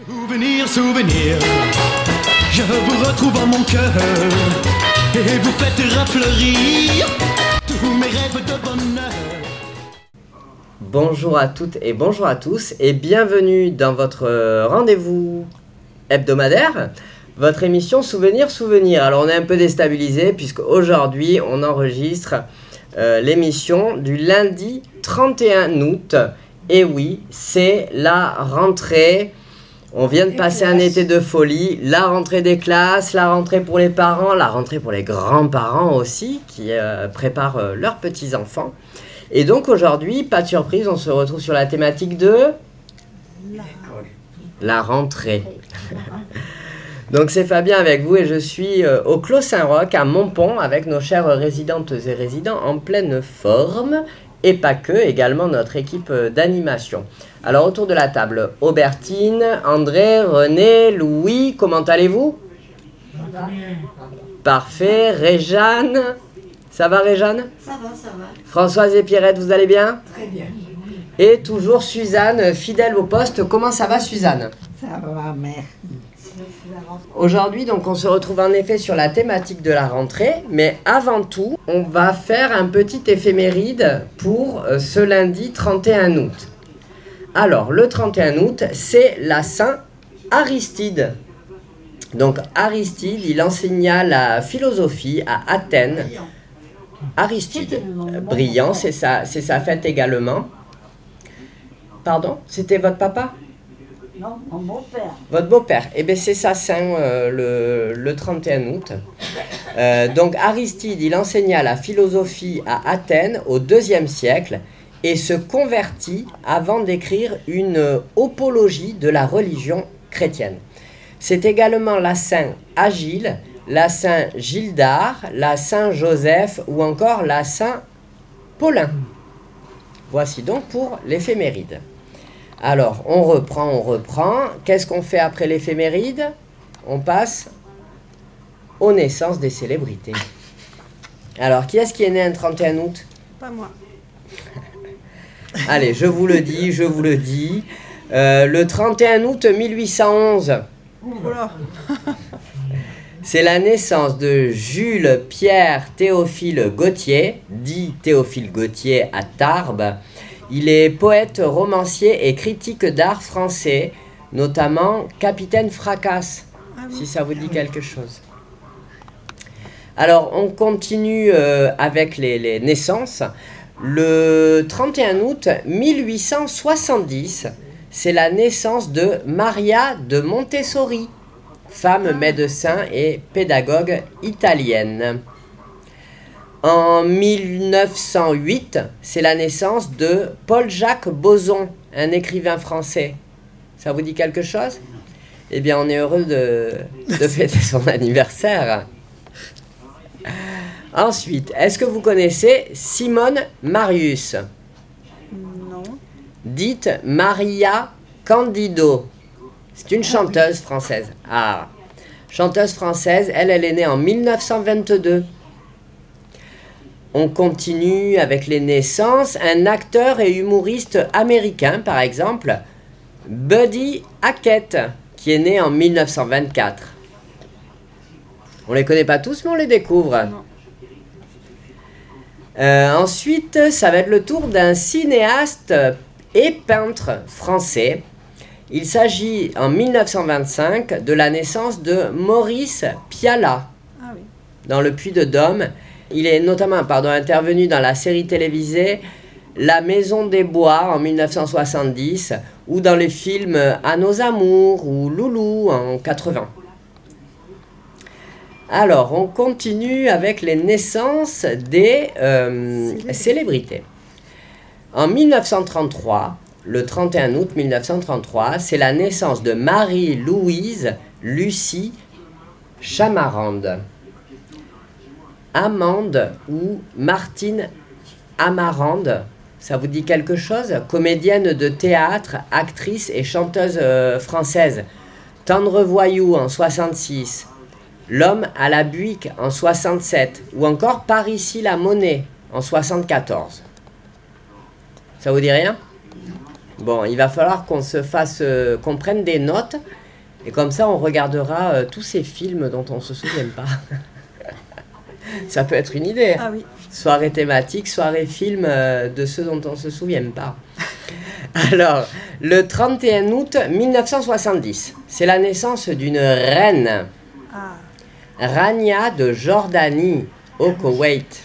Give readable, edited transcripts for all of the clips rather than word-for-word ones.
Souvenir, souvenir, je vous retrouve en mon cœur et vous faites rafleurir tous mes rêves de bonheur. Bonjour à toutes et bonjour à tous et bienvenue dans votre rendez-vous hebdomadaire, votre émission Souvenir, Souvenir. Alors on est un peu déstabilisé puisque aujourd'hui on enregistre l'émission du lundi 31 août. Et oui, c'est la rentrée. On vient de passer un été de folie, la rentrée des classes, la rentrée pour les parents, la rentrée pour les grands-parents aussi, qui préparent leurs petits-enfants. Et donc aujourd'hui, pas de surprise, on se retrouve sur la thématique de la rentrée. Donc c'est Fabien avec vous et je suis au Clos Saint-Roch à Montpont avec nos chères résidentes et résidents en pleine forme. Et pas que, également notre équipe d'animation. Alors autour de la table, Aubertine, André, René, Louis, comment allez-vous? Parfait. Réjeanne, ça va Réjeanne? Ça va, ça va. Françoise et Pierrette, vous allez bien? Très bien. Et toujours Suzanne, fidèle au poste. Comment ça va Suzanne? Ça va, mère. Aujourd'hui, donc, on se retrouve en effet sur la thématique de la rentrée, mais avant tout, on va faire un petit éphéméride pour ce lundi 31 août. Alors, le 31 août, c'est la Saint Aristide. Donc, Aristide, il enseigna la philosophie à Athènes. Aristide, brillant, c'est sa fête également. Pardon, c'était votre papa ? Non, mon beau-père. Votre beau-père, eh bien c'est sa saint le 31 août. Donc Aristide, il enseigna la philosophie à Athènes au IIe siècle et se convertit avant d'écrire une apologie de la religion chrétienne. C'est également la saint Agile, la saint Gildard, la saint Joseph ou encore la saint Paulin. Voici donc pour l'éphéméride. Alors, on reprend. Qu'est-ce qu'on fait après l'éphéméride? On passe aux naissances des célébrités. Alors, qui est-ce qui est né un 31 août? Pas moi. Allez, je vous le dis. Le 31 août 1811, Oula. c'est la naissance de Jules Pierre Théophile Gautier, dit Théophile Gautier à Tarbes. Il est poète, romancier et critique d'art français, notamment Capitaine Fracasse, si ça vous dit quelque chose. Alors, on continue avec les naissances. Le 31 août 1870, c'est la naissance de Maria de Montessori, femme médecin et pédagogue italienne. En 1908, c'est la naissance de Paul-Jacques Bozon, un écrivain français. Ça vous dit quelque chose? Eh bien, on est heureux de fêter son anniversaire. Ensuite, est-ce que vous connaissez Simone Marius? Non. Dite Maria Candido. C'est une chanteuse française. Ah, chanteuse française, elle est née en 1922. On continue avec les naissances. Un acteur et humoriste américain, par exemple, Buddy Hackett, qui est né en 1924. On les connaît pas tous, mais on les découvre. Ensuite, ça va être le tour d'un cinéaste et peintre français. Il s'agit en 1925 de la naissance de Maurice Pialat, dans le Puy-de-Dôme. Il est notamment intervenu dans la série télévisée La Maison des Bois en 1970 ou dans les films À nos amours ou Loulou en 80. Alors, on continue avec les naissances des célébrités. En 1933, le 31 août 1933, c'est la naissance de Marie-Louise Lucie Chamarande. Amande ou Martine Amarande, ça vous dit quelque chose? Comédienne de théâtre, actrice et chanteuse française. Tendre voyou en 66, L'homme à la Buick en 67 ou encore Par ici la monnaie en 74. Ça vous dit rien? Bon, il va falloir qu'on se fasse, qu'on prenne des notes. Et comme ça, on regardera tous ces films dont on ne se souvient pas. Ça peut être une idée. Ah oui. Soirée thématique, soirée film de ceux dont on ne se souvient pas. Alors, le 31 août 1970, c'est la naissance d'une reine, Ah. Rania de Jordanie, au Koweït.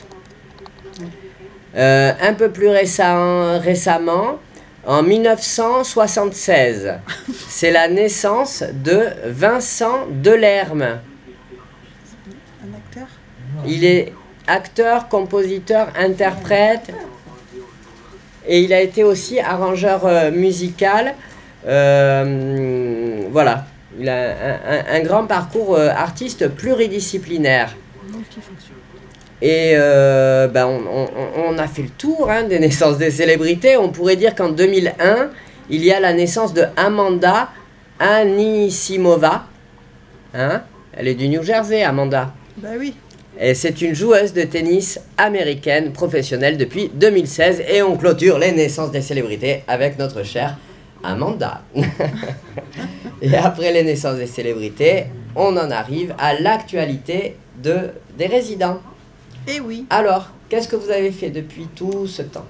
Un peu plus récemment, en 1976, c'est la naissance de Vincent Delerme. Un acteur? Il est acteur, compositeur, interprète et il a été aussi arrangeur musical. Voilà, il a un grand parcours artiste pluridisciplinaire. Multifonction. Et on a fait le tour des naissances des célébrités. On pourrait dire qu'en 2001, il y a la naissance de Amanda Anisimova. Elle est du New Jersey, Amanda. Bah oui. Et c'est une joueuse de tennis américaine professionnelle depuis 2016. Et on clôture les naissances des célébrités avec notre chère Amanda. Et après les naissances des célébrités, on en arrive à l'actualité des résidents. Eh oui. Alors, qu'est-ce que vous avez fait depuis tout ce temps?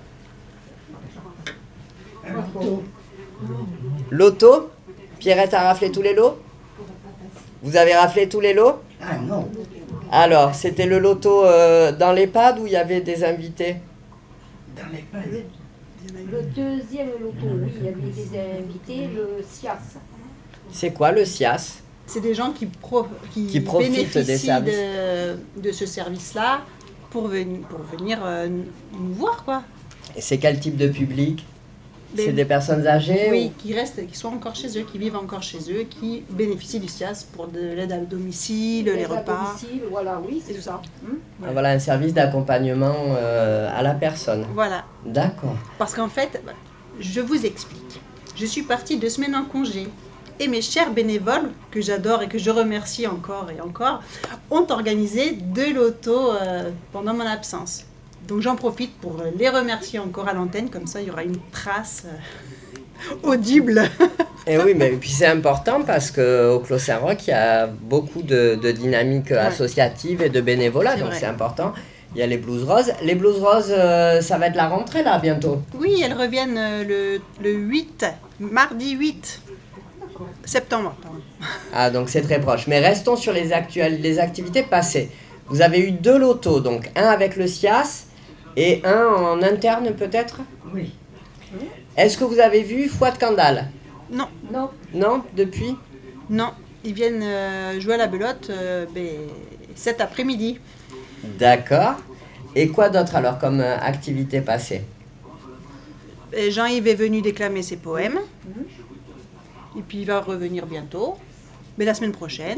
Loto. Pierrette a raflé tous les lots? Vous avez raflé tous les lots? Ah non. Alors, c'était le loto dans l'EHPAD où il y avait des invités? Dans les palais. Le deuxième loto, oui, il y avait des invités, le SIAS. C'est quoi le SIAS? C'est des gens qui profitent des bénéficient services. de ce service-là pour venir nous voir, quoi. Et c'est quel type de public? Des- C'est des personnes âgées? Oui, qui sont encore chez eux, qui vivent encore chez eux, qui bénéficient du SIAS pour de l'aide à domicile, les L'aide à repas. domicile, voilà, oui, c'est ça. Ah, voilà, un service d'accompagnement à la personne. Voilà. D'accord. Parce qu'en fait, je vous explique. Je suis partie 2 semaines en congé. Et mes chers bénévoles, que j'adore et que je remercie encore et encore, ont organisé 2 lotos pendant mon absence. Donc j'en profite pour les remercier encore à l'antenne, comme ça il y aura une trace audible. Et oui, mais puis c'est important parce qu'au Clos Saint-Roch, il y a beaucoup de dynamique associative et de bénévolat, C'est donc vrai. c'est important. Il y a les Blues Roses. Les Blues Roses, ça va être la rentrée là bientôt. Oui, elles reviennent le 8, mardi 8 septembre. Pardon. Ah, donc c'est très proche. Mais restons sur les activités passées. Vous avez eu 2 lotos, donc un avec le SIAS et un en interne peut-être. Oui. Est-ce que vous avez vu Fouad Kandal? Non, Non, Non, depuis? non, ils viennent jouer à la belote cet après-midi. D'accord. Et quoi d'autre alors comme activité passée? Et Jean-Yves est venu déclamer ses poèmes. Et puis il va revenir bientôt, mais la semaine prochaine.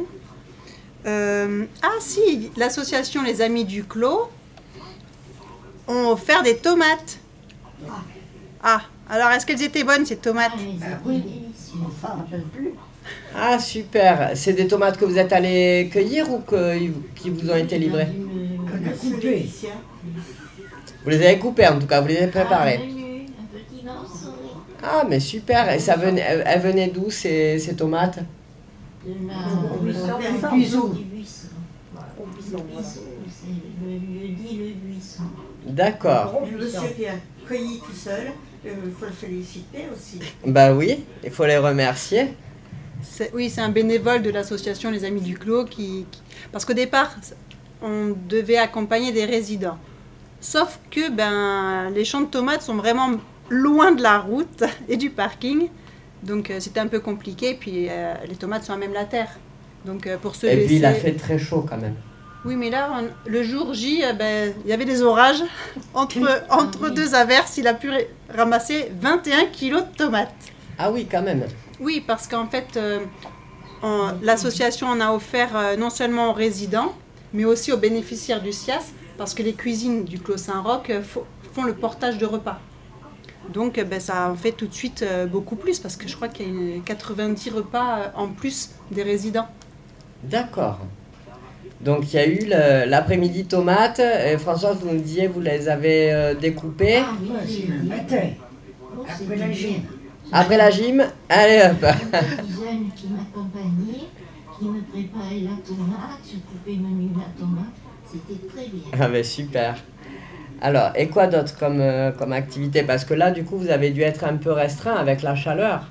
Ah si, l'association Les Amis du Clos ont offert des tomates. Ah, alors est-ce qu'elles étaient bonnes ces tomates? Oui. On s'en rappelle plus. Ah super. C'est des tomates que vous êtes allés cueillir ou qui vous ont été livrées? Qu'on a coupé. Vous les avez coupées en tout cas, vous les avez préparées. un petit morceau Ah mais super. Et ça venait, elles venaient d'où ces tomates? de la... Au buisson. Du buisson. Au buisson, c'est le lieu dit le buisson. D'accord. Le monsieur qui a cueilli tout seul, il faut le féliciter aussi. Bah oui, il faut les remercier. Oui, c'est un bénévole de l'association Les Amis du Clos parce qu'au départ, on devait accompagner des résidents. Sauf que les champs de tomates sont vraiment loin de la route et du parking. Donc c'était un peu compliqué. Puis les tomates sont à même la terre. Donc pour se Et laisser... puis il a fait très chaud quand même. Oui, mais là, le jour J, il y avait des orages. Entre 2 averses, il a pu ramasser 21 kilos de tomates. Ah oui, quand même. Oui, parce qu'en fait, l'association en a offert non seulement aux résidents, mais aussi aux bénéficiaires du SIAS, parce que les cuisines du Clos Saint-Roch font le portage de repas. Donc ça en fait tout de suite beaucoup plus, parce que je crois qu'il y a 90 repas en plus des résidents. D'accord. Donc il y a eu l'après-midi tomates. Et Françoise, vous nous disiez, vous les avez découpées. Ah, c'est le matin. Après la gym. Après la gym, allez hop. Un petit jeune qui m'accompagnait, qui me préparait la tomate, je coupais menu la tomate, c'était très bien. Ah ben super. Alors, et quoi d'autre comme activité? Parce que là, du coup, vous avez dû être un peu restreint avec la chaleur.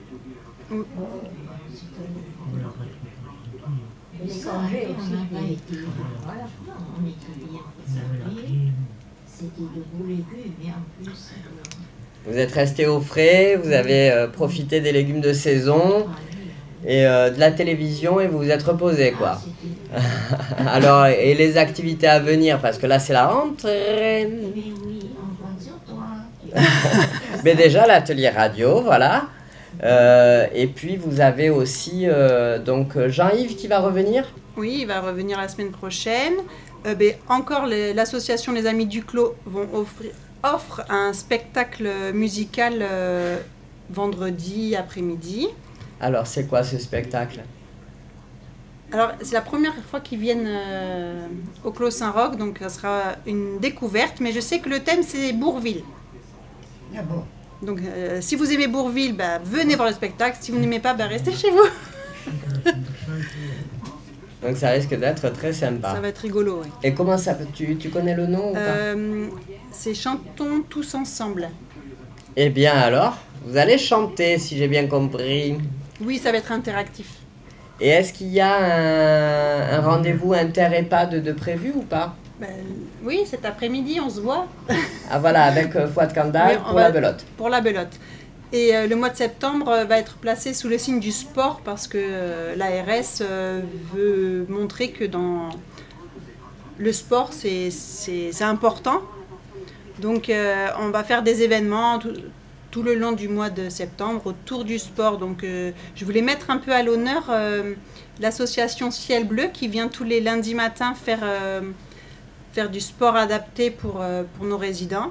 Les Ça, congés on aussi. n'a pas été. Voilà. Non, on était bien préservés. C'était de beaux légumes, et en plus. Vous êtes resté au frais, vous avez profité des légumes de saison et de la télévision et vous vous êtes reposé, quoi. Alors, et les activités à venir? Parce que là, c'est la rentrée. Mais oui, on compte sur toi. Mais déjà, l'atelier radio, voilà. Et puis, vous avez aussi donc Jean-Yves qui va revenir. Oui, il va revenir la semaine prochaine. Encore, l'association Les Amis du Clos offre un spectacle musical vendredi après-midi. Alors, c'est quoi ce spectacle? Alors, c'est la première fois qu'ils viennent au Clos Saint-Roch, donc ça sera une découverte. Mais je sais que le thème, c'est Bourville. Ah bon. Donc, si vous aimez Bourville, venez voir le spectacle. Si vous n'aimez pas, restez chez vous. Donc, ça risque d'être très sympa. Ça va être rigolo, oui. Et comment ça tu connais le nom ou pas? C'est Chantons tous ensemble. Eh bien alors, vous allez chanter si j'ai bien compris. Oui, ça va être interactif. Et est-ce qu'il y a un rendez-vous inter-EHPAD de prévu ou pas? Oui, cet après-midi, on se voit Ah voilà, avec Fouad Kandal Oui, on pour va- la belote. pour la belote. Et le mois de septembre va être placé sous le signe du sport parce que l'ARS veut montrer que dans le sport, c'est important. Donc, on va faire des événements tout le long du mois de septembre autour du sport. Donc, je voulais mettre un peu à l'honneur l'association Ciel Bleu qui vient tous les lundis matins faire du sport adapté pour nos résidents.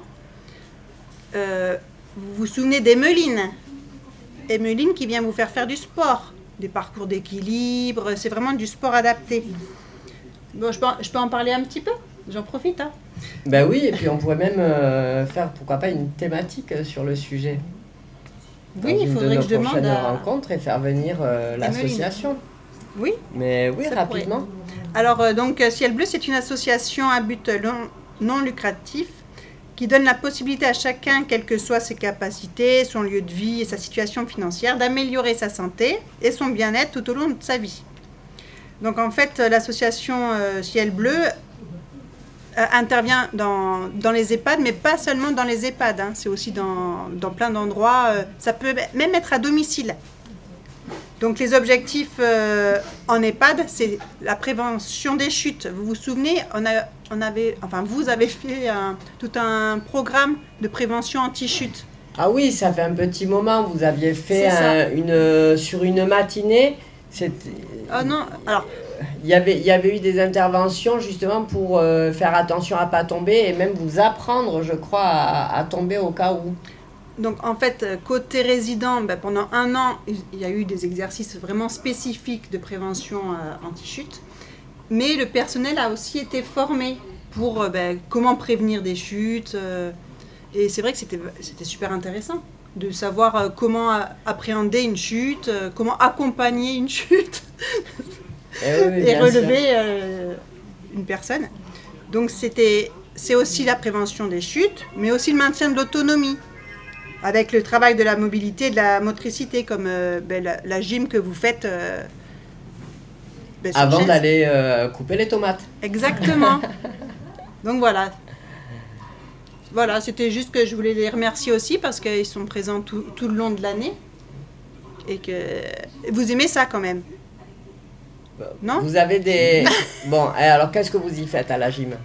Vous vous souvenez d'Emeline? Emeline qui vient vous faire du sport, des parcours d'équilibre, c'est vraiment du sport adapté. Bon, je peux en parler un petit peu? J'en profite, hein. Ben oui, et puis on pourrait même faire, pourquoi pas, une thématique sur le sujet. Oui, Dans il une faudrait de que nos je demande prochaines à... rencontres et faire venir l'association. Oui. Mais oui, Ça rapidement. Alors, donc, Ciel Bleu, c'est une association à but non lucratif qui donne la possibilité à chacun, quelles que soient ses capacités, son lieu de vie et sa situation financière, d'améliorer sa santé et son bien-être tout au long de sa vie. Donc, en fait, l'association Ciel Bleu intervient dans les EHPAD, mais pas seulement dans les EHPAD, hein, c'est aussi dans plein d'endroits. Ça peut même être à domicile. Donc les objectifs en EHPAD, c'est la prévention des chutes. Vous vous souvenez, vous avez fait tout un programme de prévention anti-chute. Ah oui, ça fait un petit moment, vous aviez fait C'est ça. sur une matinée. Oh non, alors Il y avait eu des interventions justement pour faire attention à ne pas tomber et même vous apprendre, je crois, à tomber au cas où. donc en fait, côté résident, pendant 1 an, il y a eu des exercices vraiment spécifiques de prévention anti-chute. Mais le personnel a aussi été formé pour comment prévenir des chutes. Et c'est vrai que c'était super intéressant de savoir comment appréhender une chute, comment accompagner une chute Oui, et bien relever une personne. Donc c'est aussi la prévention des chutes, mais aussi le maintien de l'autonomie, avec le travail de la mobilité et de la motricité, comme la gym que vous faites. Sur Avant chaise. d'aller couper les tomates. Exactement. Donc voilà. Voilà, c'était juste que je voulais les remercier aussi parce qu'ils sont présents tout le long de l'année. Et que vous aimez ça quand même. Non? Vous avez des... Bon, alors qu'est-ce que vous y faites à la gym?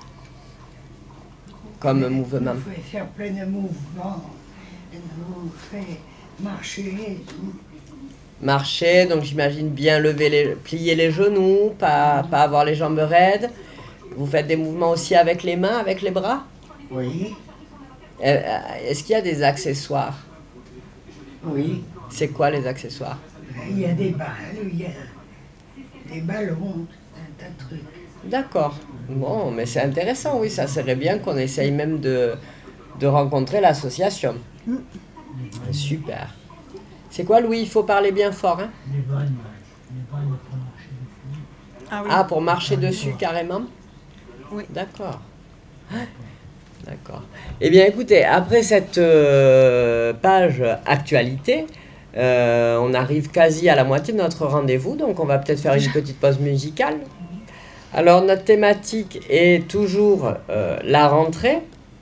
Comme mouvement. Il faut faire plein de mouvements. Et nous fait marcher et tout. Marcher, donc j'imagine bien plier les genoux, pas avoir les jambes raides. Vous faites des mouvements aussi avec les mains, avec les bras? Oui, Est-ce qu'il y a des accessoires? oui. C'est quoi les accessoires? Il y a des balles, il y a des ballons, un tas de trucs. D'accord. Bon, mais c'est intéressant, oui, ça serait bien qu'on essaye même de rencontrer l'association. Super. C'est quoi, Louis? Il faut parler bien fort, hein? Les vannes pour marcher dessus. Ah oui. Ah, pour marcher dessus carrément? Oui. D'accord. D'accord. Eh bien, écoutez, après cette page actualité, on arrive quasi à la moitié de notre rendez-vous, donc on va peut-être faire une petite pause musicale. Alors, notre thématique est toujours la rentrée.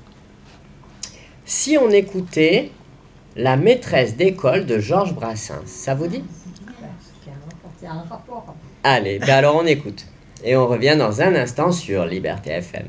Si on écoutait La maîtresse d'école de Georges Brassens, ça vous dit? C'est un rapport. Allez, ben alors on écoute. Et on revient dans un instant sur Liberté FM.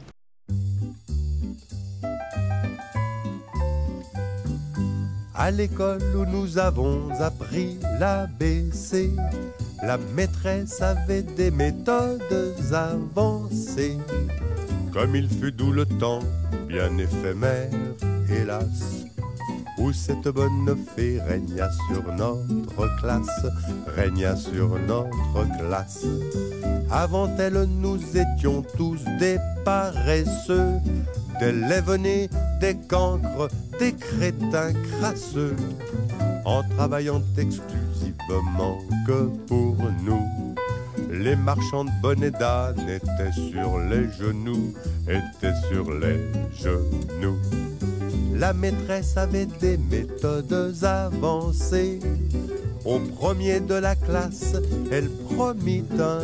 À l'école où nous avons appris l'ABC, la maîtresse avait des méthodes avancées. Comme il fut doux le temps, bien éphémère, hélas, où cette bonne fée régna sur notre classe, régna sur notre classe. Avant elle, nous étions tous des paresseux, des lève-nez, des cancres, des crétins crasseux, en travaillant exclusivement que pour nous. Les marchands de bonnets d'âne étaient sur les genoux, étaient sur les genoux. La maîtresse avait des méthodes avancées. Au premier de la classe, elle promit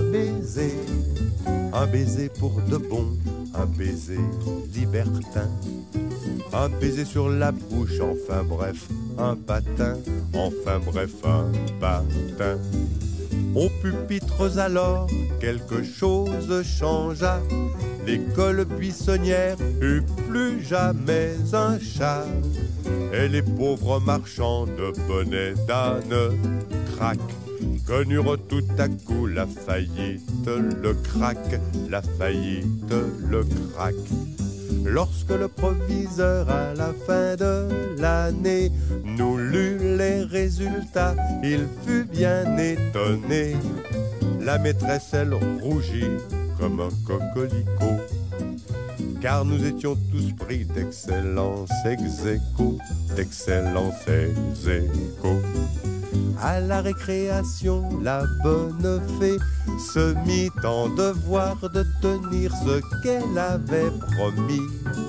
un baiser pour de bon, un baiser libertin, un baiser sur la bouche, enfin bref, un patin, enfin bref, un patin. Aux pupitres alors, quelque chose changea. L'école buissonnière eut plus jamais un chat. Et les pauvres marchands de bonnets d'âne, crac, connurent tout à coup la faillite, le crack, la faillite, le crack. Lorsque le proviseur à la fin de l'année nous lut les résultats, il fut bien étonné. La maîtresse, elle, rougit comme un coquelicot, car nous étions tous pris d'excellence ex aequo, d'excellence ex aequo. À la récréation, la bonne fée se mit en devoir de tenir ce qu'elle avait promis.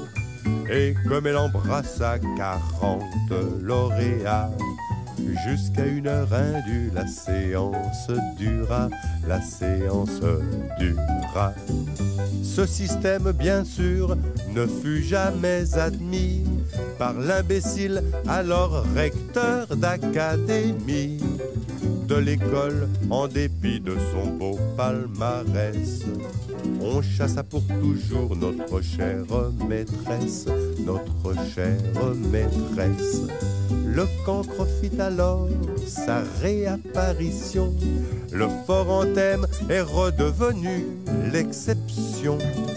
Et comme elle embrassa 40 lauréats, jusqu'à 1h indue, la séance dura, la séance dura. Ce système, bien sûr, ne fut jamais admis par l'imbécile, alors recteur d'académie de l'école, en dépit de son beau palmarès. On chassa pour toujours notre chère maîtresse, notre chère maîtresse. Le cancre fit alors sa réapparition. Le fort anthème est redevenu l'exception.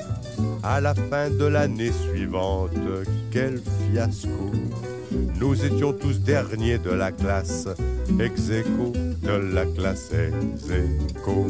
À la fin de l'année suivante, quel fiasco! Nous étions tous derniers de la classe, ex aequo, de la classe ex aequo.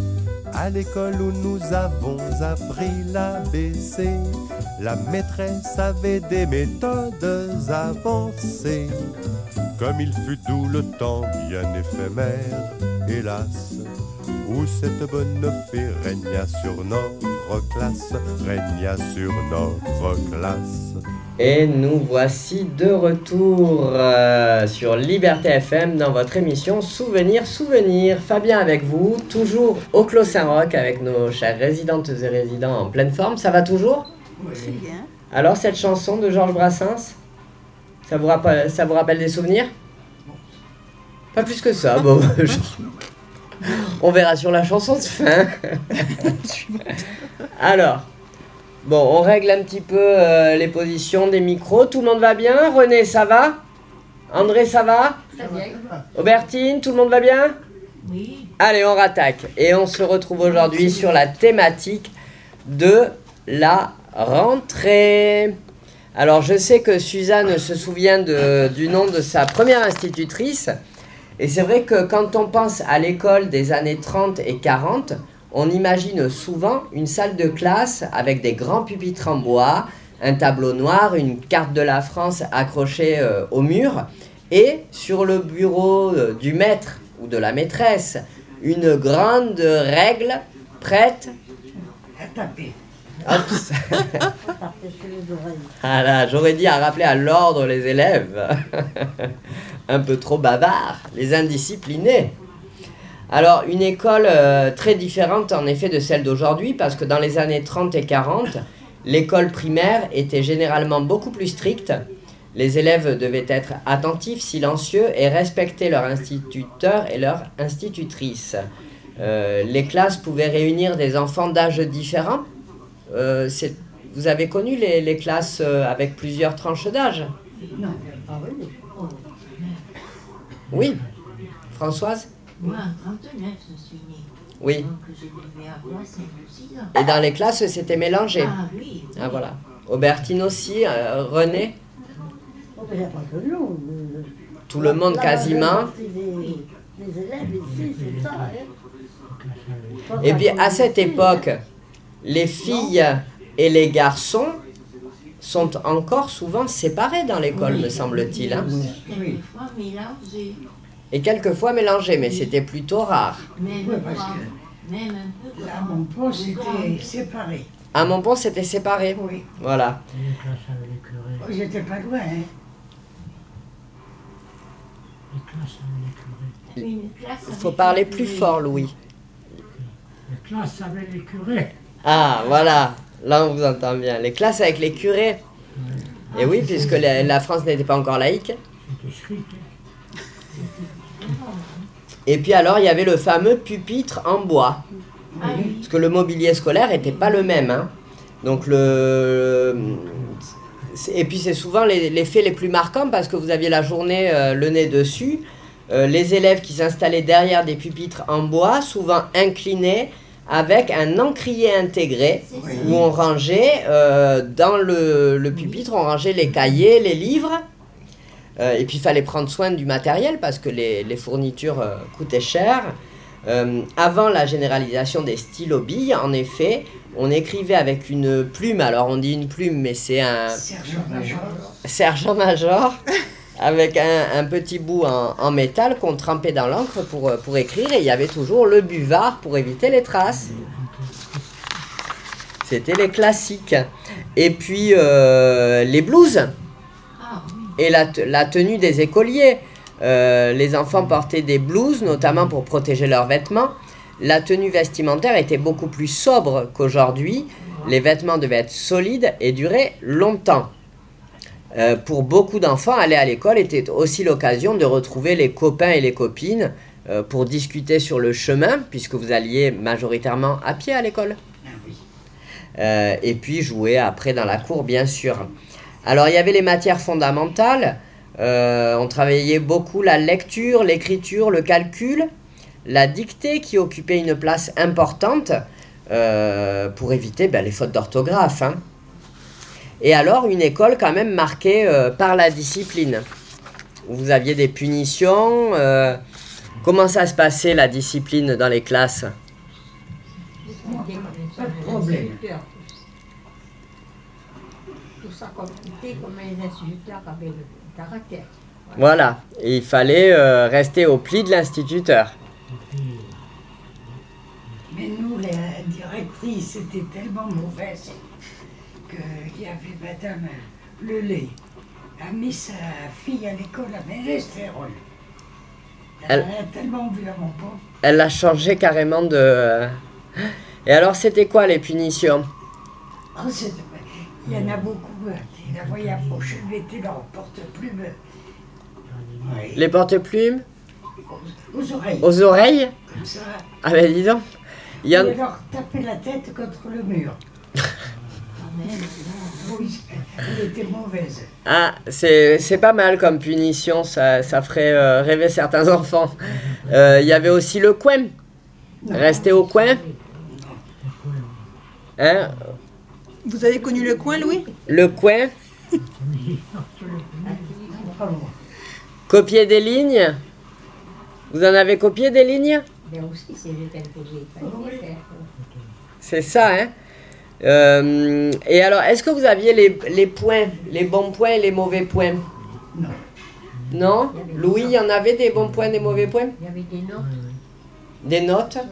À l'école où nous avons appris l'ABC, la maîtresse avait des méthodes avancées. Comme il fut doux le temps bien éphémère, hélas, où cette bonne fée régna sur notre classe, régna sur notre classe. Et nous voici de retour sur Liberté FM dans votre émission Souvenirs. Fabien avec vous, toujours au Clos Saint-Roch avec nos chères résidentes et résidents en pleine forme. Ça va toujours? Très bien. Alors cette chanson de Georges Brassens, ça vous rappelle des souvenirs? Pas plus que ça. Bon, on verra sur la chanson de fin. Alors... Bon, on règle un petit peu les positions des micros. Tout le monde va bien? René, ça va? André, ça va? Très bien. Aubertine, tout le monde va bien? Oui. Allez, on rattaque. Et on se retrouve aujourd'hui sur la thématique de la rentrée. Alors, je sais que Suzanne se souvient du nom de sa première institutrice. Et c'est vrai que quand on pense à l'école des années 30 et 40... on imagine souvent une salle de classe avec des grands pupitres en bois, un tableau noir, une carte de la France accrochée au mur, et sur le bureau du maître ou de la maîtresse, une grande règle prête À taper. Voilà, j'aurais dit à rappeler à l'ordre les élèves, un peu trop bavards, les indisciplinés. Alors, une école très différente en effet de celle d'aujourd'hui, parce que dans les années 30 et 40, l'école primaire était généralement beaucoup plus stricte. Les élèves devaient être attentifs, silencieux et respecter leur instituteur et leur institutrice. Les classes pouvaient réunir des enfants d'âges différents. Vous avez connu les classes avec plusieurs tranches d'âge? Non. Ah oui. Oh. Oui. Françoise? Moi, en 39, je suis née. Oui. Donc, je devais avoir 5 ou 6 ans. Et dans les classes, c'était mélangé? Ah oui. Ah voilà. Aubertine aussi, René? Oh, mais il n'y a pas que nous. Tout le monde quasiment. Les élèves ici, c'est ça. Hein. Et puis à cette époque, les filles et les garçons sont encore souvent séparés dans l'école, me semble-t-il. Hein. Quelquefois mélangés. Et quelquefois mélangés, mais c'était plutôt rare. Même, Oui, parce moi, que même un peu là, mon poste était séparé. À Montpont, c'était séparé. Oui. Voilà. Et les classes avec les curés. Oh, j'étais pas loin, hein. Les classes avec les curés. une classe. Il faut avec parler les plus curés. fort, Louis. Les classes avec les curés. Ah, voilà. Là, on vous entend bien. Les classes avec les curés. Et oui, puisque la France n'était pas encore laïque. C'était strict. Et puis alors, il y avait le fameux pupitre en bois. Ah oui. Parce que le mobilier scolaire n'était pas le même. Hein. Donc et puis c'est souvent les faits les plus marquants parce que vous aviez la journée le nez dessus. Les élèves qui s'installaient derrière des pupitres en bois, souvent inclinés, avec un encrier intégré, C'est ça. où on rangeait, dans le pupitre, on rangeait les cahiers, les livres. Et puis il fallait prendre soin du matériel parce que les fournitures coûtaient cher. Avant la généralisation des stylos-billes, en effet, on écrivait avec une plume. Alors on dit une plume, mais c'est un Sergent-major. sergent-major avec un petit bout en métal qu'on trempait dans l'encre pour écrire. Et il y avait toujours le buvard pour éviter les traces. C'était les classiques. Et puis les blouses Ah oui. et la tenue des écoliers. Les enfants portaient des blouses, notamment pour protéger leurs vêtements. La tenue vestimentaire était beaucoup plus sobre qu'aujourd'hui. Les vêtements devaient être solides et durer longtemps. Pour beaucoup d'enfants, aller à l'école était aussi l'occasion de retrouver les copains et les copines pour discuter sur le chemin, puisque vous alliez majoritairement à pied à l'école. Ah oui. Et puis jouer après dans la cour, bien sûr. Alors, il y avait les matières fondamentales. On travaillait beaucoup la lecture, l'écriture, le calcul, la dictée qui occupait une place importante pour éviter les fautes d'orthographe. Hein. Et alors, une école quand même marquée par la discipline. Vous aviez des punitions. Comment ça se passait, la discipline, dans les classes? Pas de problème. Tout ça compliqué comme les instituteurs avaient le caractère. Voilà. Et il fallait rester au pli de l'instituteur. Et puis, Mais nous, la directrice était tellement mauvaise qu'il y avait Madame Lelay a mis sa fille à l'école à Ménestérol. Elle a tellement vu à mon pauvre. Elle a changé carrément de... Et alors, c'était quoi les punitions? Oh, il y en a beaucoup. Il la voyait approcher, mettez leur porte-plume Les porte-plumes aux oreilles. aux oreilles? Comme ça. Ah ben dis donc. Il y en... Et leur taper la tête contre le mur. Quand même, là. Oui, elle était mauvaise. Ah, c'est pas mal comme punition, ça ferait rêver certains enfants. Il y avait aussi le coin. Rester au coin. Hein? Vous avez connu le coin, Louis? Le coin. Bravo. Copier des lignes. Vous en avez copié des lignes? Mais aussi, c'est le tel que j'ai failli faire. C'est ça, hein? Et alors, est-ce que vous aviez les points, les bons points et les mauvais points? Non. Non? Louis, il y en avait des bons points, des mauvais points? Il y avait des notes Des notes? sur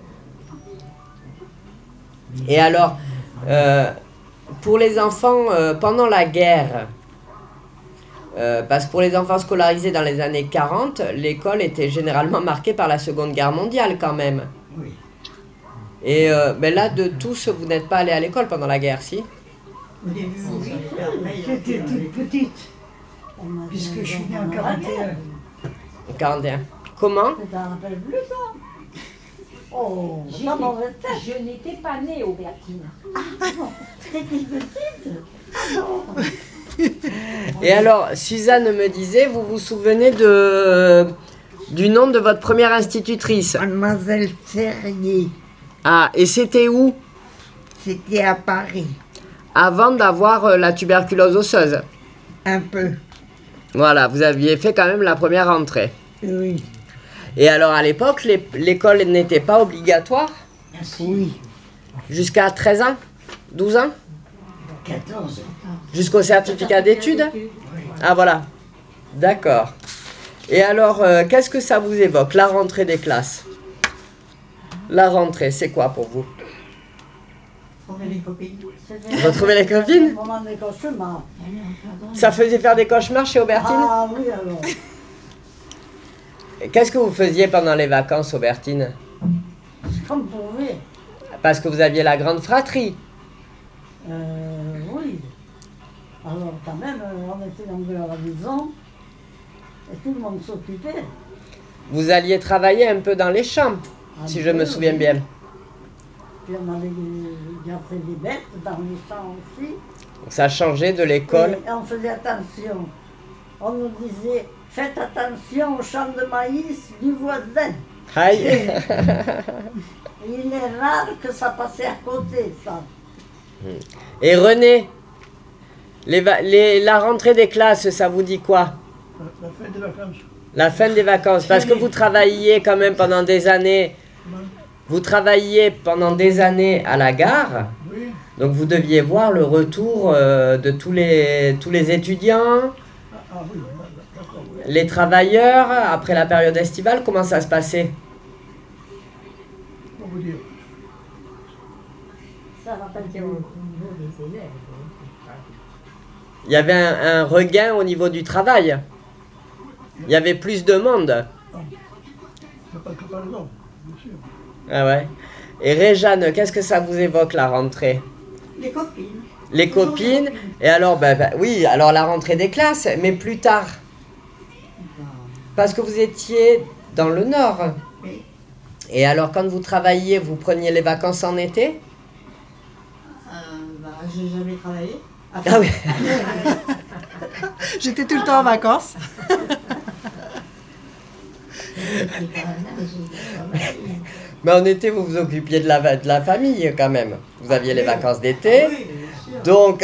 les... Et alors, pour les enfants, pendant la guerre, parce que pour les enfants scolarisés dans les années 40, l'école était généralement marquée par la Seconde Guerre mondiale quand même. Oui. Et ben là, de tous, vous n'êtes pas allés à l'école pendant la guerre, si? Au début, oui. Et après, il y a J'étais été toute petite, puisque je suis née en 41. En 41. Comment? Tu t'en rappelles plus, toi? Oh, J'étais- pas mauvaise tête. Je n'étais pas née, Aubertine. T'étais petite? Ah non. Et alors, Suzanne me disait, vous vous souvenez du nom de votre première institutrice? Mademoiselle Ferrier, Ah, et c'était où? c'était à Paris, Avant d'avoir la tuberculose osseuse. un peu, Voilà, vous aviez fait quand même la première rentrée. oui, Et alors, à l'époque, l'école n'était pas obligatoire? oui, Jusqu'à 13 ans? 12 ans? 14. Jusqu'au certificat d'études? Ah, voilà. D'accord. Et alors, qu'est-ce que ça vous évoque, la rentrée des classes? La rentrée, c'est quoi pour vous? trouvé les copines. Retrouver les copines? Moment des cauchemars. Ça faisait faire des cauchemars chez Aubertine? Ah oui, alors. Et qu'est-ce que vous faisiez pendant les vacances, Aubertine? Comme pour vous. Parce que vous aviez la grande fratrie. Oui. Alors, quand même, on était nombreux à la maison. Et tout le monde s'occupait. Vous alliez travailler un peu dans les champs, si je me souviens bien. Puis on avait gardé des bêtes dans les champs aussi. Ça changeait de l'école. Et on faisait attention. On nous disait, faites attention aux champs de maïs du voisin. Aïe. Il est rare que ça passait à côté, ça. Et René, la rentrée des classes, ça vous dit quoi? La fin des vacances. La fin des vacances, parce que vous travailliez quand même pendant des années. Vous travailliez pendant des années à la gare. Oui. Donc vous deviez voir le retour de tous les étudiants, Ah oui, d'accord. Oui. les travailleurs, après la période estivale. Comment ça se passait? Comment vous dire? Ça rappelle C'était au niveau des élèves. Il y avait un regain au niveau du travail. Il y avait plus de monde. C'est pas que par exemple, bien sûr. Ah ouais. Et Réjeanne, qu'est-ce que ça vous évoque la rentrée? Les copines. Les Toujours copines. Et alors, oui, alors la rentrée des classes, mais plus tard. Parce que vous étiez dans le Nord. Oui. Et alors, quand vous travailliez, vous preniez les vacances en été? J'ai jamais travaillé. Ah oui. J'étais tout le temps en vacances. Mais en été, vous vous occupiez de la famille quand même. Vous aviez les vacances d'été. Oui, bien sûr. Donc,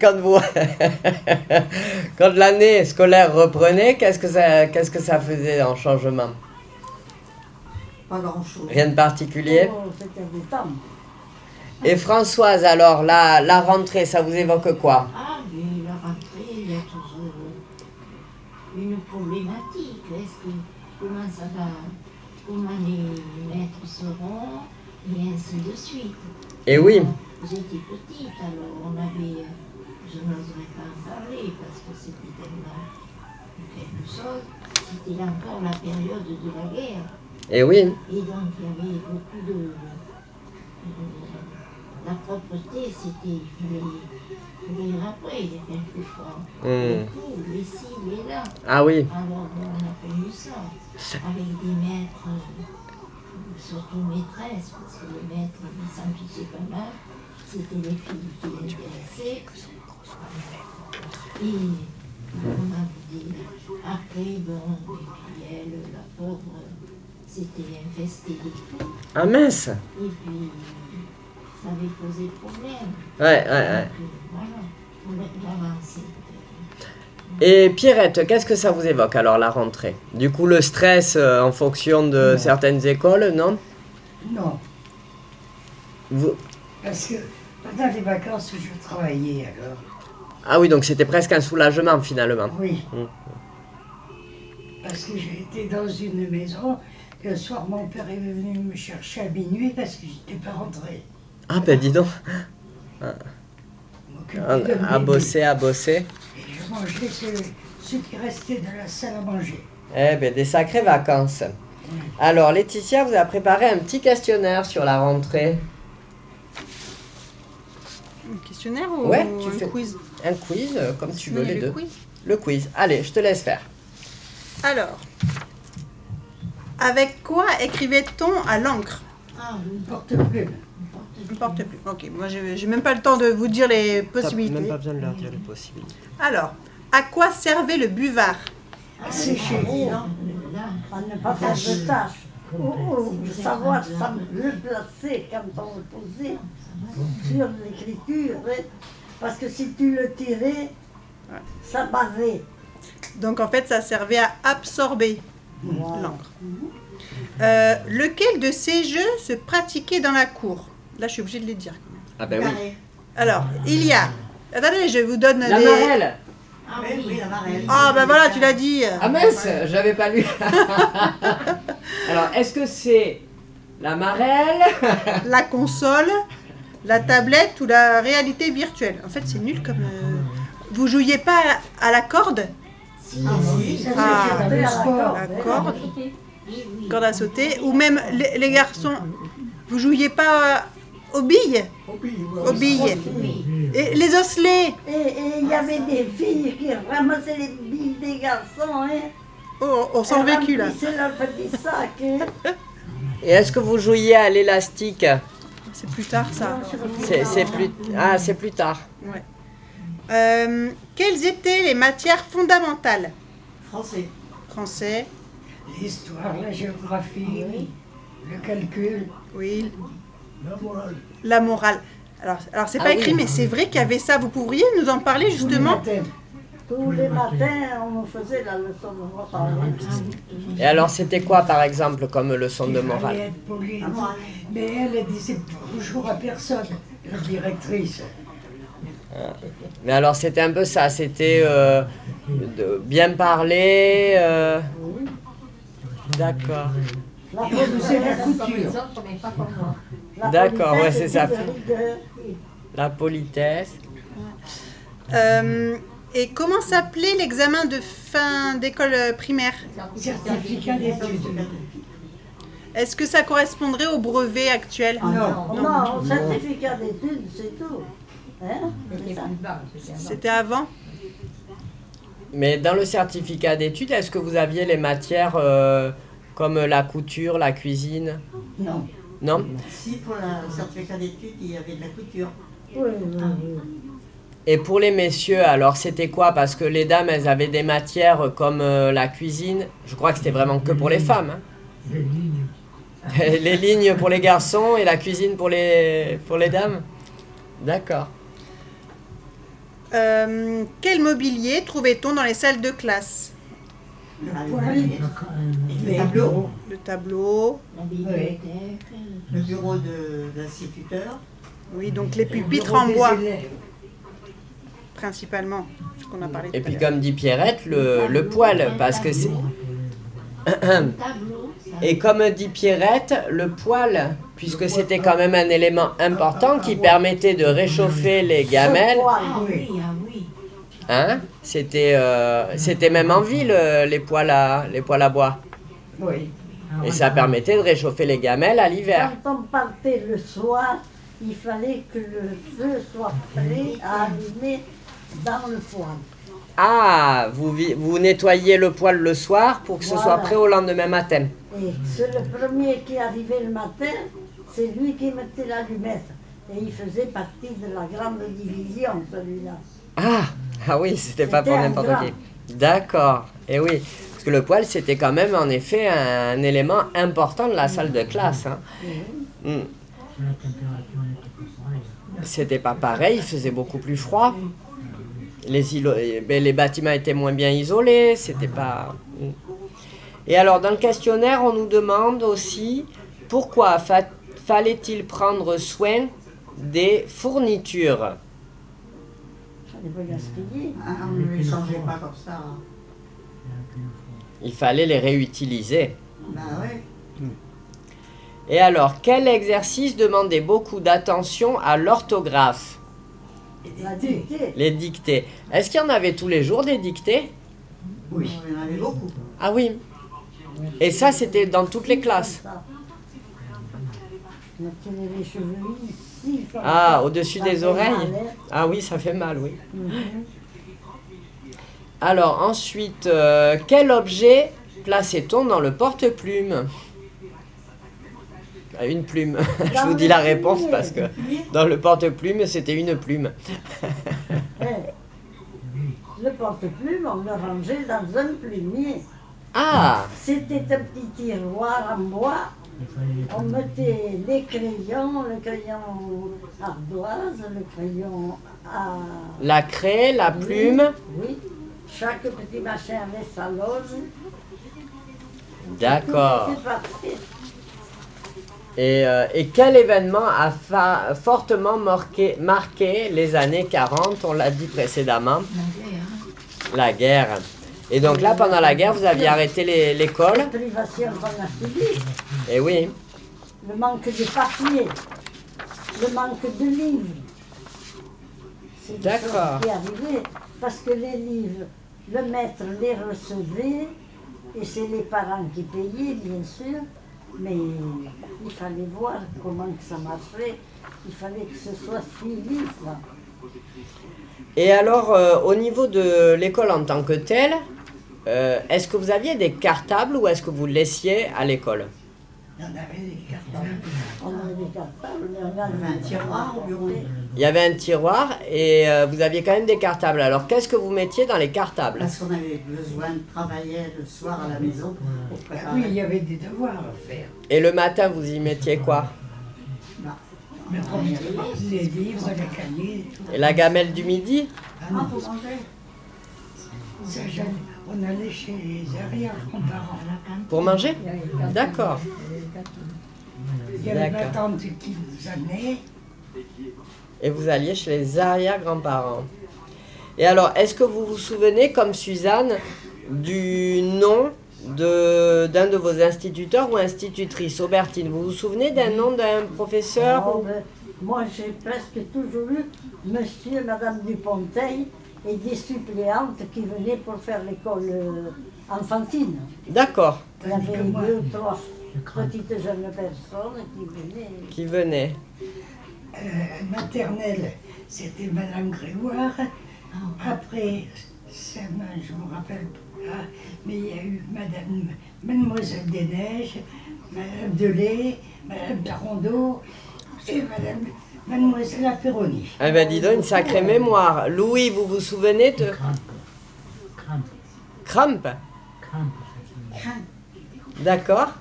quand l'année scolaire reprenait, qu'est-ce que ça faisait en changement? Pas grand-chose. Rien de particulier? Oh, c'était des temps. Et Françoise, alors, la rentrée, ça vous évoque quoi? Ah, mais la rentrée, il y a toujours une problématique. Comment ça va, comment les maîtres seront, et ainsi de suite. Et oui. J'étais petite, alors on avait, je n'oserais pas en parler parce que c'était tellement quelque chose. C'était encore la période de la guerre. Et oui. Et donc il y avait beaucoup de la propreté, c'était, il fallait rappeler, il y a quelquefois. Hmm. Tout, les ci, les là. Ah oui. Alors on a connu ça, avec des maîtres, surtout maîtresses, parce que les maîtres, ils s'en fichaient pas mal. C'était les filles qui l'intéressaient. Et comment vous dire, après, bon, et puis elle, la pauvre, c'était infesté de tout. Ah mince. Et puis, ça avait posé problème. Ouais. Donc, voilà, pour l'avancer. Et Pierrette, qu'est-ce que ça vous évoque alors la rentrée? Du coup, le stress en fonction de certaines écoles, non? Non, Vous... parce que Pendant les vacances, je travaillais alors. Ah oui, donc c'était presque un soulagement finalement. Oui. Parce que j'étais dans une maison, et le soir mon père est venu me chercher à minuit parce que j'étais pas rentrée. Ah ben dis donc. M'occuper de À bébé. bosser, à bosser. Et je mangeais ce qui restait de la salle à manger. Eh ben des sacrées vacances. Alors Laetitia vous a préparé un petit questionnaire sur la rentrée. Un questionnaire ou Ouais, un tu fais quiz? un quiz, comme tu veux Sinon, il y a les le deux. quiz. Le quiz. Allez, je te laisse faire. Alors, avec quoi écrivait-on à l'encre? Une porte-plume. Une porte-plume. Ok, moi j'ai même pas le temps de vous dire les possibilités. Même pas besoin de leur dire les possibilités. Alors, à quoi servait le buvard? À sécher. À ne pas faire de tâches. Ou de savoir le placer quand on le posait sur l'écriture. Hein. Parce que si tu le tirais, ça bavait. Donc en fait, ça servait à absorber l'encre. Lequel de ces jeux se pratiquait dans la cour? Là, je suis obligée de les dire. Ah ben oui. Alors, il y a... Attendez, je vous donne La des... marelle. Oui, la marelle. Ah ben voilà, tu l'as dit. Ah mince, j'avais pas lu. Alors, est-ce que c'est la marelle? La console, la tablette ou la réalité virtuelle? En fait, c'est nul comme... Vous jouiez pas à la corde? Ah, le sport. la corde. Corde à sauter. Ou même les garçons, vous jouiez pas aux billes? Aux billes. Et les osselets. Et il y avait des filles qui ramassaient les billes des garçons. Hein. Oh, on sent le vécu là. C'est leur petit sac. Hein. Et est-ce que vous jouiez à l'élastique? C'est plus tard ça. C'est plus... Ah, c'est plus tard. Ouais. Quelles étaient les matières fondamentales? Français. Français. L'histoire, la géographie, le calcul. Oui. La morale. La morale. Alors c'est pas Ah écrit, oui. mais c'est vrai qu'il y avait ça. Vous pourriez nous en parler justement? Tous les matins, on nous faisait la leçon de morale. Et alors, c'était quoi, par exemple, comme leçon de Il fallait morale? être poli. Mais elle disait bonjour à personne, la directrice. Mais alors, c'était un peu ça. C'était de bien parler. D'accord. La Et on faisait la politesse, couture. D'accord, ouais, c'est ça. de rigueur. La politesse. Et comment s'appelait l'examen de fin d'école primaire? Certificat d'études. Est-ce que ça correspondrait au brevet actuel? Non, certificat d'études, c'est tout. Hein? C'est ça. C'était avant? Mais dans le certificat d'études, est-ce que vous aviez les matières comme la couture, la cuisine? Non. Non? Si, pour le certificat d'études, il y avait de la couture. Oui, oui, oui. Et pour les messieurs, alors c'était quoi? Parce que les dames, elles avaient des matières comme la cuisine. Je crois que c'était vraiment que pour les femmes. Hein. Les lignes pour les garçons et la cuisine pour les dames? D'accord. Quel mobilier trouvait-on dans les salles de classe? Le tableau, Le tableau. La bibliothèque. le bureau d'instituteur. Oui, donc les Le pupitres bureau en des bois, élèves. principalement, ce qu'on a parlé Et tout à puis l'heure. comme dit Pierrette, le poêle, parce que c'est... Tableau, ça. Et comme dit Pierrette, le poêle, puisque c'était quand même un élément important qui permettait de réchauffer les gamelles, Ce poil, Ah oui. oui, ah oui. hein, c'était même en ville les poêles à bois. Oui. Et ça permettait de réchauffer les gamelles à l'hiver. Quand on partait le soir, il fallait que le feu soit prêt à allumer dans le poêle. Ah, vous nettoyiez le poêle le soir pour que ce soit Voilà. prêt au lendemain matin. Et c'est le premier qui arrivait le matin, c'est lui qui mettait l'allumette. Et il faisait partie de la grande division, celui-là. Ah oui, c'était pas pour C'était un n'importe grand. qui. D'accord, et oui. Parce que le poêle, c'était quand même en effet un élément important de la salle de classe. Hein. Mm. La température n'était pas pareille. C'était pas pareil, il faisait beaucoup plus froid. Les bâtiments étaient moins bien isolés, c'était pas... Et alors, dans le questionnaire, on nous demande aussi pourquoi fallait-il prendre soin des fournitures. Fallait pas gaspiller. Ah, on ne les changeait pas comme ça. Hein. Il fallait les réutiliser. Bah ouais. Et alors, quel exercice demandait beaucoup d'attention à l'orthographe? La dictée. Les dictées. Est-ce qu'il y en avait tous les jours des dictées? Oui. Il y en avait beaucoup. Ah oui. Et ça, c'était dans toutes les classes? On tenait les cheveux ici. comme Ah, ça. au-dessus Ça des fait oreilles? mal, hein. Ah oui, ça fait mal, oui. Mhm. Alors, ensuite, quel objet plaçait-on dans le porte-plume? Une plume. Je vous dis la réponse parce que dans le porte-plume, c'était une plume. Le porte-plume, on le rangeait dans un plumier. Ah, C'était un petit tiroir en bois. On mettait les crayons, le crayon ardoise, le crayon à... la craie, la plume. Oui, chaque petit machin avait sa loge. D'accord. Tout était parfait. Et quel événement a fortement marqué les années 40? On l'a dit précédemment. La guerre. Et donc là, pendant la guerre, vous aviez arrêté l'école? La privation qu'on a subie, Eh oui. le manque de papier, le manque de livres. C'est des D'accord. choses qui arrivaient parce que les livres, le maître les recevait et c'est les parents qui payaient, bien sûr, mais il fallait voir comment que ça marchait, il fallait que ce soit suivi, ça. Et alors, au niveau de l'école en tant que telle, est-ce que vous aviez des cartables ou est-ce que vous laissiez à l'école? Il y en avait des cartables. On avait des cartables, mais on avait un tiroir au bureau. Il y avait un tiroir et vous aviez quand même des cartables. Alors, qu'est-ce que vous mettiez dans les cartables? Parce qu'on avait besoin de travailler le soir à la maison pour préparer. Oui, il y avait des devoirs à faire. Et le matin, vous y mettiez quoi? Mais les livres, les cahiers et tout. Et la gamelle du midi? Ah non, ça, on allait chez les arrière-grands-parents. Pour manger? D'accord. Il y avait ma D'accord. tante qui nous amenait. Et vous alliez chez les arrière-grands-parents. Et alors, est-ce que vous vous souvenez, comme Suzanne, du nom d'un de vos instituteurs ou institutrices? Aubertine, vous vous souvenez d'un nom d'un professeur? Oh, ben, moi, j'ai presque toujours eu monsieur et madame Duponteil et des suppléantes qui venaient pour faire l'école enfantine. D'accord. Il y avait 2 ou 3 petites jeunes personnes qui venaient. Qui venait. Maternelle, c'était Madame Grégoire. Après, je ne me rappelle pas, mais il y a eu Mademoiselle des Neiges, Madame Delay, Madame Tarondeau et Mademoiselle Aperoni. Eh ben, dis donc, une sacrée mémoire. Louis, vous vous souvenez de... Crampe. D'accord.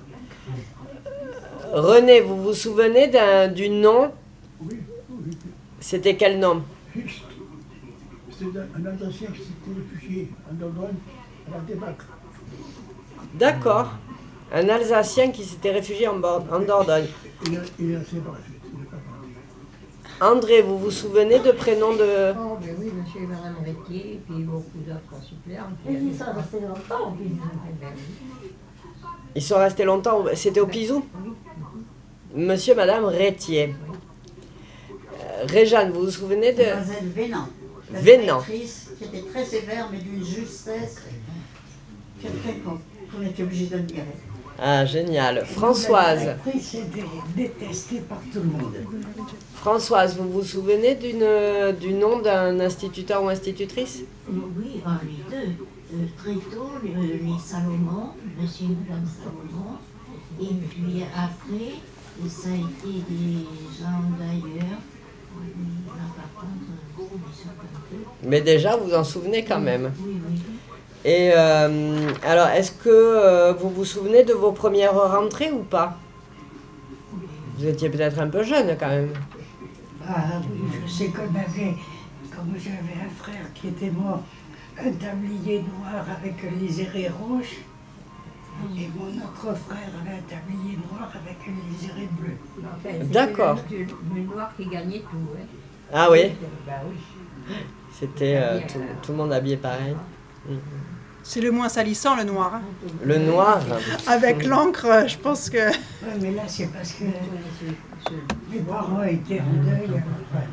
René, vous vous souvenez du nom? C'était quel nom? C'était un Alsacien qui s'était réfugié en Dordogne à la débâcle. D'accord. Un Alsacien qui s'était réfugié en Dordogne. Il est assez par la suite. André, vous vous souvenez de prénoms de... Oh, ben oui, monsieur et madame Rétier, puis beaucoup d'autres suppléants. Et ils sont restés longtemps au Pisou. Ils sont restés longtemps. C'était au Pisou? Monsieur et madame Rétier. Réjeanne, vous vous souvenez de... Mademoiselle Vénan. La Vénan. directrice, qui était très sévère, mais d'une justesse qu'on était obligé de le dire. Ah, génial. Françoise. La directrice était détestée par tout le monde. Françoise, vous vous souvenez du nom d'un instituteur ou institutrice? Oui, les deux. Très tôt, les Salomon, monsieur et madame Salomon. Et puis après, ça a été des gens d'ailleurs. Là, par contre, je me souviens peu. Mais déjà, vous en souvenez quand même. Oui, oui. Et alors, est-ce que vous vous souvenez de vos premières rentrées ou pas? Vous étiez peut-être un peu jeune quand même. Ah oui, je sais qu'on avait, comme j'avais un frère qui était mort, un tablier noir avec les érets rouges. Et mon autre frère avait un tablier noir avec les irés bleus. D'accord. Le noir qui gagnait tout. Hein. Ah oui, Bah oui. c'était tout le monde habillé pareil. C'est le moins salissant, le noir. Hein. Le noir. Avec l'encre, je pense que... Ouais, mais là, c'est parce que mes parents étaient en deuil. Alors,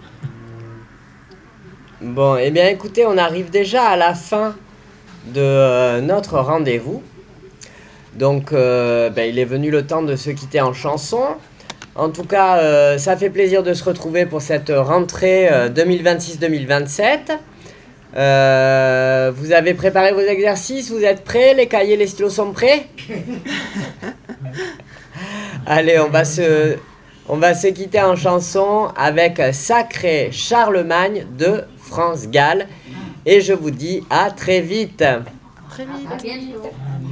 Bon, eh bien écoutez, on arrive déjà à la fin de notre rendez-vous. Donc, il est venu le temps de se quitter en chanson. En tout cas, ça fait plaisir de se retrouver pour cette rentrée 2026-2027. Vous avez préparé vos exercices, vous êtes prêts? Les cahiers, les stylos sont prêts? Allez, on va se quitter en chanson avec Sacré Charlemagne de France Gall. Et je vous dis à très vite. Très vite. À bientôt.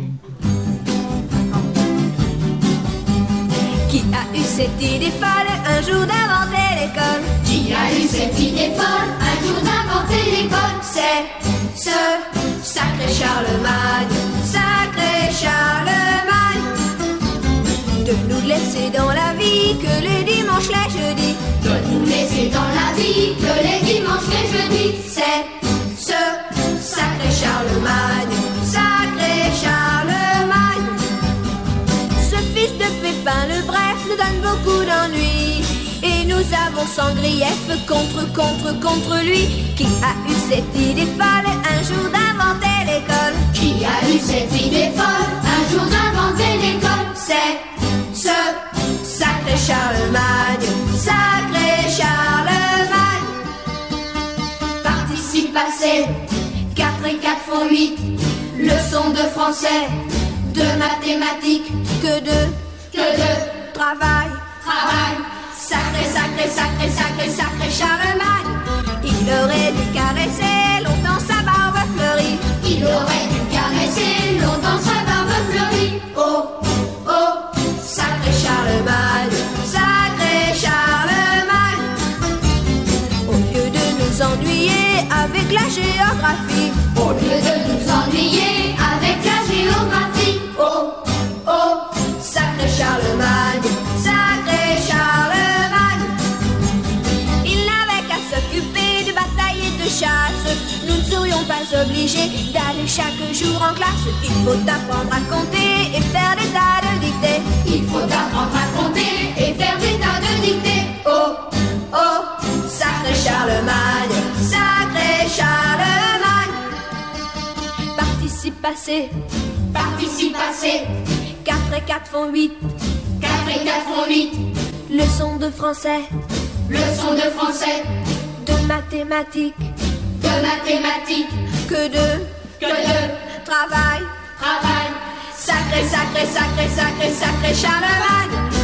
Qui a eu cette idée folle un jour d'inventer l'école? Qui a eu cette idée folle un jour d'inventer l'école? C'est ce sacré Charlemagne, sacré Charlemagne. De nous laisser dans la vie que les dimanches, les jeudis. De nous laisser dans la vie que les dimanches, les jeudis. C'est ce sacré Charlemagne, sacré Charlemagne. Ce fils de Pépin le Bref nous donne beaucoup d'ennuis. Et nous avons sans grief contre lui. Qui a eu cette idée folle un jour d'inventer l'école? Qui a eu cette idée folle un jour d'inventer l'école? C'est ce sacré Charlemagne, sacré Charlemagne. Participe passé, 4 et 4 font 8. Leçon de français, de mathématiques, que de travail. Sacré, sacré, sacré, sacré, sacré Charlemagne. Il aurait dû caresser longtemps sa barbe fleurie. Il aurait dû caresser longtemps sa barbe fleurie. Oh, oh, sacré Charlemagne, sacré Charlemagne. Au lieu de nous ennuyer avec la géographie. Au lieu de nous ennuyer avec la géographie. Oh, oh, sacré Charlemagne, sacré Charlemagne. Il n'avait qu'à s'occuper de bataille et de chasse. Nous ne serions pas obligés d'aller chaque jour en classe. Il faut apprendre à compter et faire des tas de dictées. Il faut apprendre à compter et faire des tas de dictées. Oh, oh, sacré Charlemagne, sacré Charlemagne. Participe passé, 4 et 4 font 8. 4 et 4 font 8. Leçon de français, de mathématiques, que de travail. Travail. Sacré, sacré, sacré, sacré, sacré Charlemagne.